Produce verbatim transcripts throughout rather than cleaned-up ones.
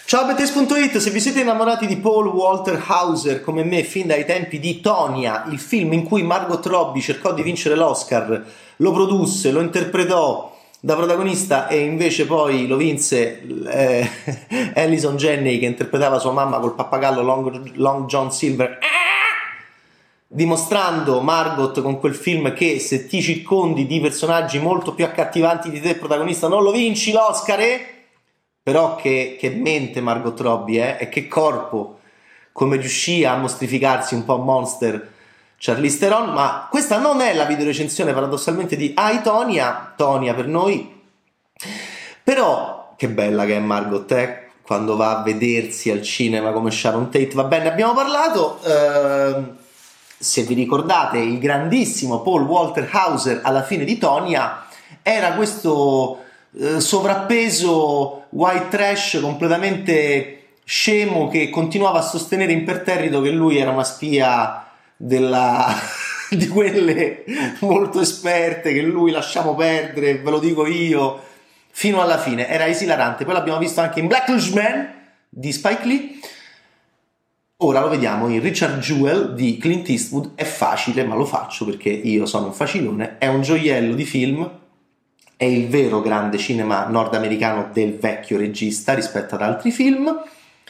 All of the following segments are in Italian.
Ciao Bettes punto it, se vi siete innamorati di Paul Walter Hauser come me fin dai tempi di Tonya, il film in cui Margot Robbie cercò di vincere l'Oscar, lo produsse, lo interpretò da protagonista e invece poi lo vinse eh, Allison Janney che interpretava sua mamma col pappagallo Long, Long John Silver, dimostrando Margot con quel film che se ti circondi di personaggi molto più accattivanti di te protagonista non lo vinci l'Oscar. E però che, che mente Margot Robbie, eh? E che corpo, come riuscì a mostrificarsi un po' monster Charlize Theron. Ma questa non è la videorecensione paradossalmente di I, Tonya, Tonya per noi, però che bella che è Margot, eh? Quando va a vedersi al cinema come Sharon Tate. Va bene, abbiamo parlato, eh, se vi ricordate, il grandissimo Paul Walter Hauser alla fine di Tonya era questo eh, sovrappeso white trash completamente scemo che continuava a sostenere imperterrito che lui era una spia della di quelle molto esperte, che lui lasciamo perdere, ve lo dico io, fino alla fine. Era esilarante. Poi l'abbiamo visto anche in Blacklishman di Spike Lee, ora lo vediamo in Richard Jewell di Clint Eastwood. È facile, ma lo faccio perché io sono un facilone. È un gioiello di film, è il vero grande cinema nordamericano del vecchio regista rispetto ad altri film,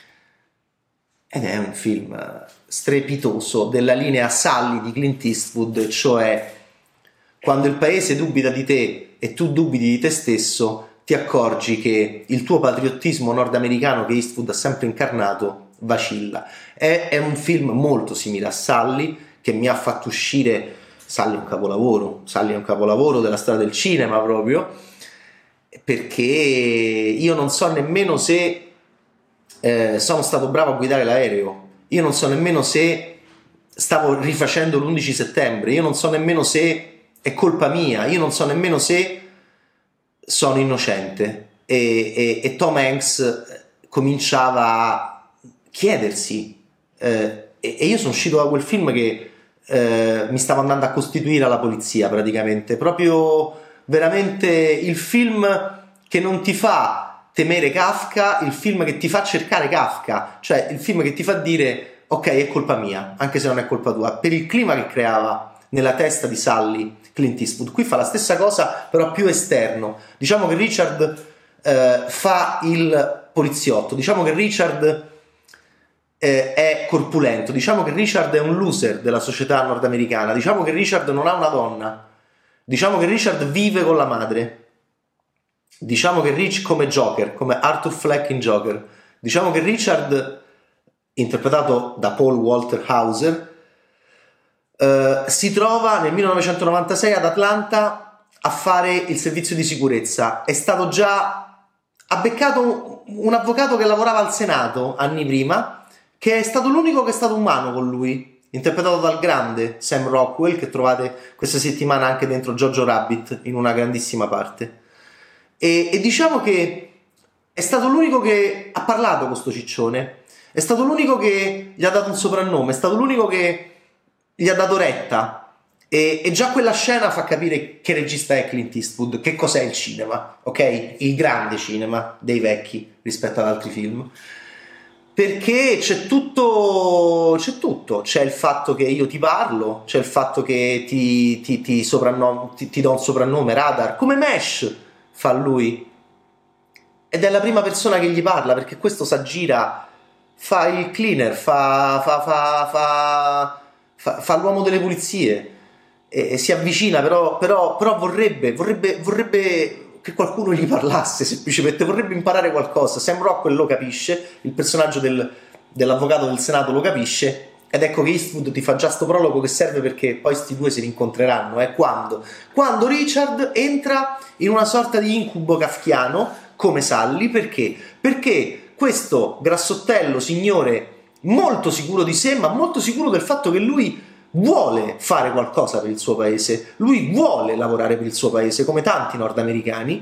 ed è un film strepitoso della linea Sully di Clint Eastwood, cioè quando il paese dubita di te e tu dubiti di te stesso, ti accorgi che il tuo patriottismo nordamericano che Eastwood ha sempre incarnato vacilla. È, è un film molto simile a Sully, che mi ha fatto uscire. Sully è un capolavoro, Sully è un capolavoro della storia del cinema proprio, perché io non so nemmeno se eh, sono stato bravo a guidare l'aereo, io non so nemmeno se stavo rifacendo l'undici settembre, io non so nemmeno se è colpa mia, io non so nemmeno se sono innocente, e, e, e Tom Hanks cominciava a chiedersi, eh, e, e io sono uscito da quel film che Eh, mi stavo andando a costituire alla polizia praticamente, proprio veramente il film che non ti fa temere Kafka, il film che ti fa cercare Kafka, cioè il film che ti fa dire ok, è colpa mia, anche se non è colpa tua, per il clima che creava nella testa di Sully Clint Eastwood. Qui fa la stessa cosa però più esterno. Diciamo che Richard eh, fa il poliziotto, diciamo che Richard Eh, è corpulento, diciamo che Richard è un loser della società nordamericana, diciamo che Richard non ha una donna, diciamo che Richard vive con la madre, diciamo che Rich come Joker, come Arthur Fleck in Joker, diciamo che Richard, interpretato da Paul Walter Hauser, eh, si trova nel millenovecentonovantasei ad Atlanta a fare il servizio di sicurezza. È stato già ha beccato un, un avvocato che lavorava al Senato anni prima, che è stato l'unico che è stato umano con lui, interpretato dal grande Sam Rockwell, che trovate questa settimana anche dentro Jojo Rabbit in una grandissima parte. E, e diciamo che è stato l'unico che ha parlato con sto ciccione, è stato l'unico che gli ha dato un soprannome, è stato l'unico che gli ha dato retta, e, e già quella scena fa capire che regista è Clint Eastwood, che cos'è il cinema, ok? Il grande cinema dei vecchi rispetto ad altri film. Perché c'è tutto, c'è tutto, c'è il fatto che io ti parlo, c'è il fatto che ti, ti, ti, soprannom- ti, ti do un soprannome, Radar, come Mesh fa lui, ed è la prima persona che gli parla, perché questo s'aggira, fa il cleaner, fa, fa, fa, fa, fa, fa l'uomo delle pulizie, e, e si avvicina, però, però, però vorrebbe, vorrebbe, vorrebbe che qualcuno gli parlasse, semplicemente vorrebbe imparare qualcosa. Sam Rockwell lo capisce, il personaggio del, dell'avvocato del Senato lo capisce, ed ecco che Eastwood ti fa già sto prologo che serve perché poi sti due si rincontreranno. Eh? Quando? Quando Richard entra in una sorta di incubo kafkiano come Sully. Perché? Perché questo grassottello signore molto sicuro di sé, ma molto sicuro del fatto che lui vuole fare qualcosa per il suo paese, lui vuole lavorare per il suo paese come tanti nordamericani,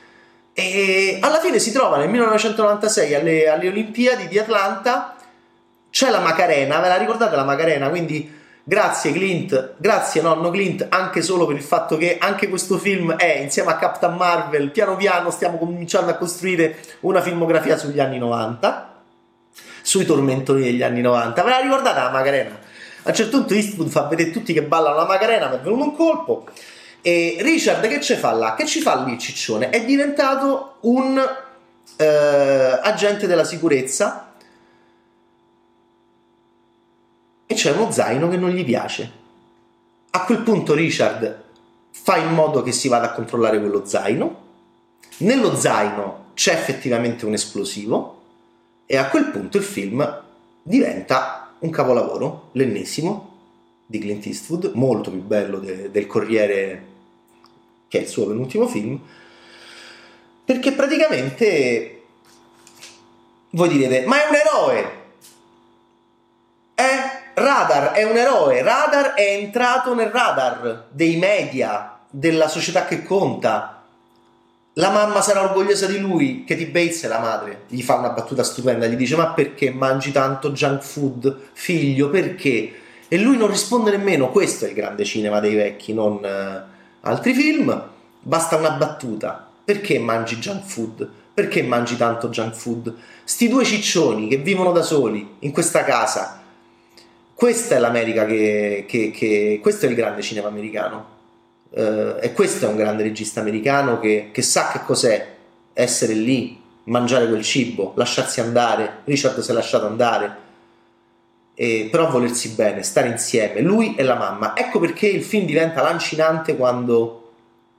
e alla fine si trova nel millenovecentonovantasei alle, alle Olimpiadi di Atlanta. C'è la Macarena, ve la ricordate la Macarena? Quindi grazie Clint, grazie nonno Clint, anche solo per il fatto che anche questo film è, insieme a Captain Marvel, piano piano stiamo cominciando a costruire una filmografia sugli anni novanta, sui tormentoni degli anni novanta. Ve la ricordate la Macarena? A un certo punto Eastwood fa vedere tutti che ballano la Macarena, mi è venuto un colpo. E Richard che ci fa là? Che ci fa lì il ciccione? È diventato un eh, agente della sicurezza e c'è uno zaino che non gli piace. A quel punto Richard fa in modo che si vada a controllare quello zaino. Nello zaino c'è effettivamente un esplosivo e a quel punto il film diventa un capolavoro, l'ennesimo di Clint Eastwood, molto più bello de- del Corriere, che è il suo penultimo film, perché praticamente voi direte, ma è un eroe! Eh? Radar è un eroe, Radar è entrato nel radar dei media, della società che conta. La mamma sarà orgogliosa di lui. Katie Bates è la madre, gli fa una battuta stupenda, gli dice ma perché mangi tanto junk food, figlio, perché? E lui non risponde nemmeno. Questo è il grande cinema dei vecchi, non uh, altri film. Basta una battuta. Perché mangi junk food? Perché mangi tanto junk food? Sti due ciccioni che vivono da soli in questa casa. Questa è l'America che, che, che questo è il grande cinema americano. Uh, e questo è un grande regista americano che, che sa che cos'è essere lì, mangiare quel cibo, lasciarsi andare. Richard si è lasciato andare, e, però volersi bene, stare insieme, lui e la mamma. Ecco perché il film diventa lancinante quando,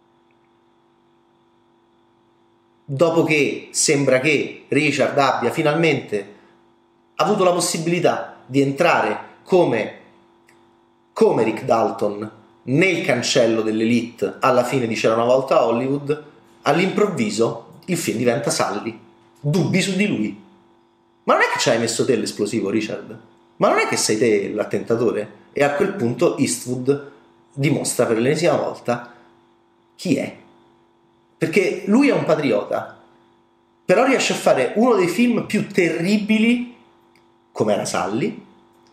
dopo che sembra che Richard abbia finalmente avuto la possibilità di entrare come, come Rick Dalton nel cancello dell'Elite alla fine di C'era una volta a Hollywood, all'improvviso il film diventa Sully. Dubbi su di lui. Ma non è che ci hai messo te l'esplosivo, Richard? Ma non è che sei te l'attentatore? E a quel punto Eastwood dimostra per l'ennesima volta chi è. Perché lui è un patriota, però riesce a fare uno dei film più terribili, come era Sully,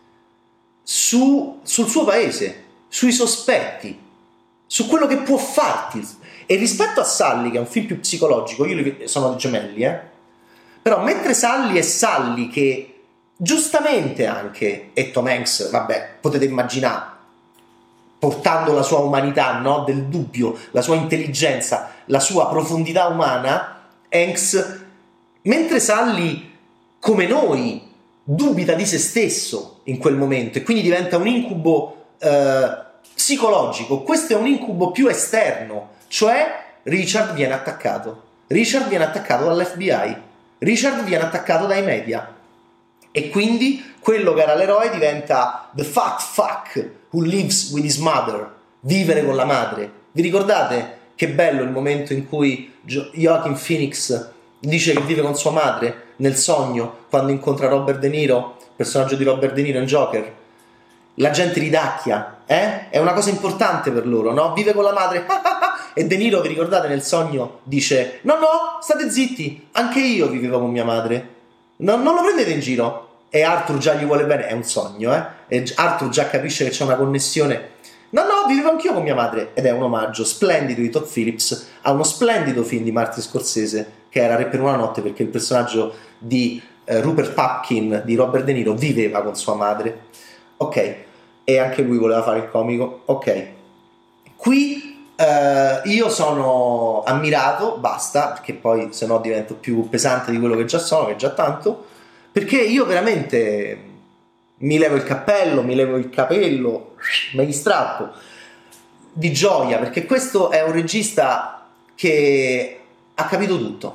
su, sul suo paese, sui sospetti, su quello che può farti. E rispetto a Sully, che è un film più psicologico, io li, sono gemelli, eh? Però mentre Sully è Sully, che giustamente anche, e Tom Hanks, vabbè, potete immaginare, portando la sua umanità, no? Del dubbio, la sua intelligenza, la sua profondità umana, Hanks, mentre Sully, come noi, dubita di se stesso in quel momento e quindi diventa un incubo eh, psicologico, questo è un incubo più esterno, cioè Richard viene attaccato Richard viene attaccato dall'F B I, Richard viene attaccato dai media e quindi quello che era l'eroe diventa the fat fuck who lives with his mother, vivere con la madre. Vi ricordate che bello il momento in cui jo- Joaquin Phoenix dice che vive con sua madre nel sogno quando incontra Robert De Niro, il personaggio di Robert De Niro in Joker? La gente ridacchia, eh? È una cosa importante per loro, no? Vive con la madre. E De Niro, vi ricordate, nel sogno dice no no, state zitti, anche io vivevo con mia madre, no, non lo prendete in giro. E Arthur già gli vuole bene, è un sogno, eh? E Arthur già capisce che c'è una connessione. No no, vivevo anch'io con mia madre. Ed è un omaggio splendido di Todd Phillips a uno splendido film di Martin Scorsese che era Re per una notte, perché il personaggio di eh, Rupert Pupkin di Robert De Niro viveva con sua madre, ok, e anche lui voleva fare il comico, ok. Qui eh, io sono ammirato, basta, perché poi se no divento più pesante di quello che già sono, che è già tanto, perché io veramente mi levo il cappello, mi levo il capello, me li strappo di gioia, perché questo è un regista che ha capito tutto.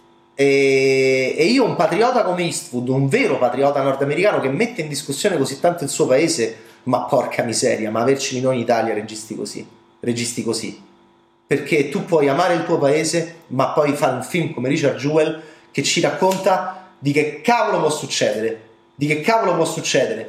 E, e io, un patriota come Eastwood, un vero patriota nordamericano che mette in discussione così tanto il suo paese, ma porca miseria, ma averceli noi in Italia registi così, registi così, perché tu puoi amare il tuo paese ma poi fare un film come Richard Jewell che ci racconta di che cavolo può succedere, di che cavolo può succedere.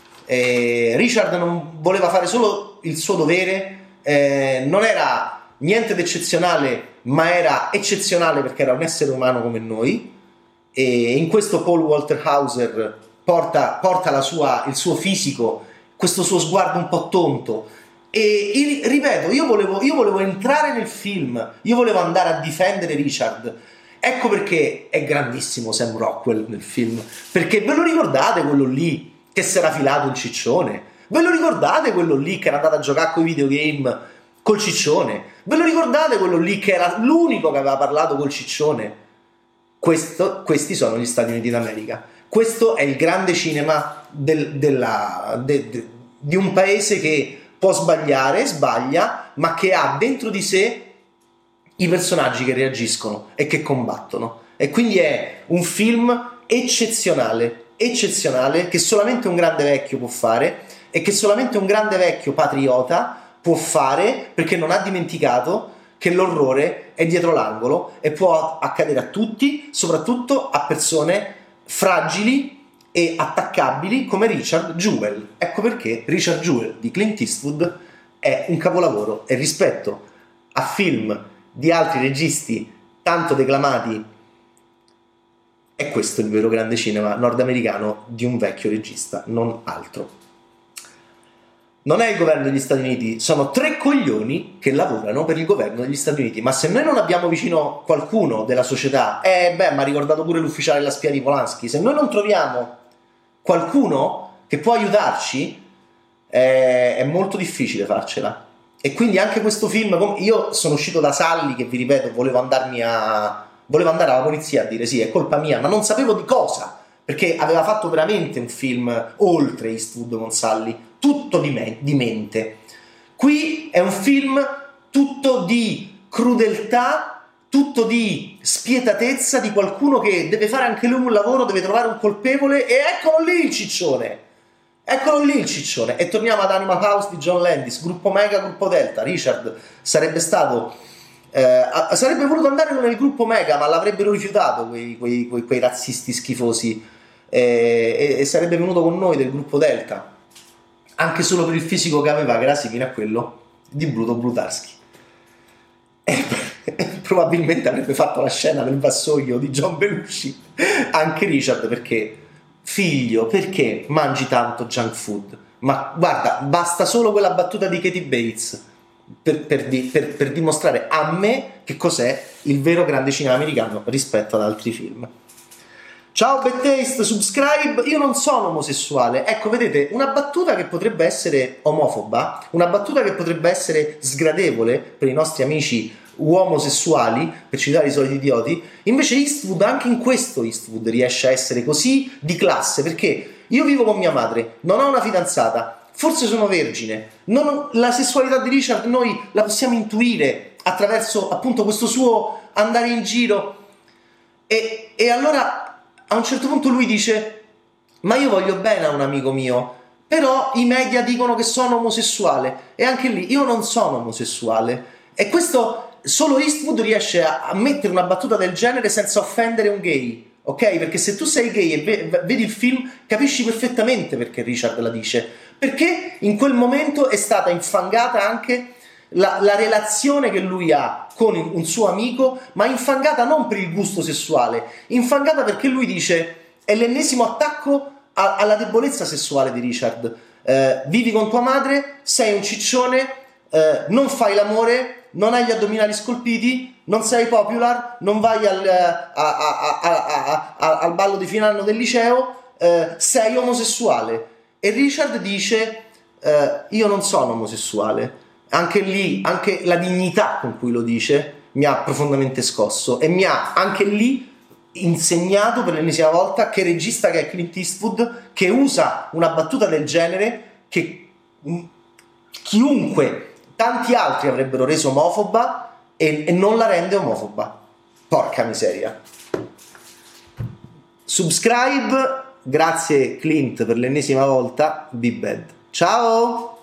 E Richard non voleva fare solo il suo dovere, eh, non era niente d'eccezionale, ma era eccezionale perché era un essere umano come noi, e in questo Paul Walter Hauser porta, porta la sua, il suo fisico, questo suo sguardo un po' tonto. E ripeto, io volevo, io volevo entrare nel film, io volevo andare a difendere Richard. Ecco perché è grandissimo Sam Rockwell nel film, perché ve lo ricordate quello lì che si era filato un ciccione? Ve lo ricordate quello lì che era andato a giocare con i videogame col ciccione? Ve lo ricordate quello lì che era l'unico che aveva parlato col ciccione? Questo, questi sono gli Stati Uniti d'America. Questo è il grande cinema del, della, de, de, di un paese che può sbagliare, sbaglia, ma che ha dentro di sé i personaggi che reagiscono e che combattono. E quindi è un film eccezionale, eccezionale, che solamente un grande vecchio può fare e che solamente un grande vecchio patriota può fare, perché non ha dimenticato che l'orrore è dietro l'angolo e può accadere a tutti, soprattutto a persone fragili e attaccabili come Richard Jewell. Ecco perché Richard Jewell di Clint Eastwood è un capolavoro, e rispetto a film di altri registi tanto declamati, è questo il vero grande cinema nordamericano di un vecchio regista, non altro. Non è il governo degli Stati Uniti, sono tre coglioni che lavorano per il governo degli Stati Uniti. Ma se noi non abbiamo vicino qualcuno della società, eh beh, mi ha ricordato pure l'ufficiale della spia di Polanski, se noi non troviamo qualcuno che può aiutarci, eh, è molto difficile farcela. E quindi anche questo film, io sono uscito da Salli, che vi ripeto, volevo andarmi a volevo andare alla polizia a dire sì, è colpa mia, ma non sapevo di cosa, perché aveva fatto veramente un film oltre Eastwood con Salli, tutto di, me, di mente. Qui è un film tutto di crudeltà, tutto di spietatezza di qualcuno che deve fare anche lui un lavoro, deve trovare un colpevole, e eccolo lì il ciccione, eccolo lì il ciccione. E torniamo ad Animal House di John Landis, gruppo Mega, gruppo Delta. Richard sarebbe stato eh, sarebbe voluto andare nel gruppo Mega, ma l'avrebbero rifiutato quei, quei, quei, quei razzisti schifosi, eh, e, e sarebbe venuto con noi del gruppo Delta, anche solo per il fisico che aveva, che era simile a quello di Bruto Brutarski. E probabilmente avrebbe fatto la scena del vassoio di John Belushi anche Richard, perché figlio, perché mangi tanto junk food? Ma guarda, basta solo quella battuta di Katie Bates per, per, di, per, per dimostrare a me che cos'è il vero grande cinema americano rispetto ad altri film. Ciao Bad Taste, subscribe. Io non sono omosessuale. Ecco, vedete, una battuta che potrebbe essere omofoba, una battuta che potrebbe essere sgradevole per i nostri amici uomosessuali, per citare i soliti idioti, invece Eastwood, anche in questo Eastwood riesce a essere così di classe, perché io vivo con mia madre, non ho una fidanzata, forse sono vergine, non, la sessualità di Richard noi la possiamo intuire attraverso appunto questo suo andare in giro, e, e allora a un certo punto lui dice: ma io voglio bene a un amico mio, però i media dicono che sono omosessuale, e anche lì io non sono omosessuale. E questo solo Eastwood riesce a, a mettere una battuta del genere senza offendere un gay, ok? Perché se tu sei gay e ve, vedi il film, capisci perfettamente perché Richard la dice, perché in quel momento è stata infangata anche la, la relazione che lui ha con un suo amico, ma infangata non per il gusto sessuale, infangata perché lui dice: è l'ennesimo attacco a, alla debolezza sessuale di Richard. Eh, vivi con tua madre, sei un ciccione, eh, non fai l'amore, non hai gli addominali scolpiti, non sei popular, non vai al, a, a, a, a, al ballo di fine anno del liceo, eh, sei omosessuale. E Richard dice: eh, io non sono omosessuale. Anche lì, anche la dignità con cui lo dice mi ha profondamente scosso, e mi ha anche lì insegnato per l'ennesima volta che regista che è Clint Eastwood, che usa una battuta del genere che chiunque, tanti altri avrebbero reso omofoba, e, e non la rende omofoba. Porca miseria. Subscribe, grazie Clint per l'ennesima volta. Be bad. Ciao!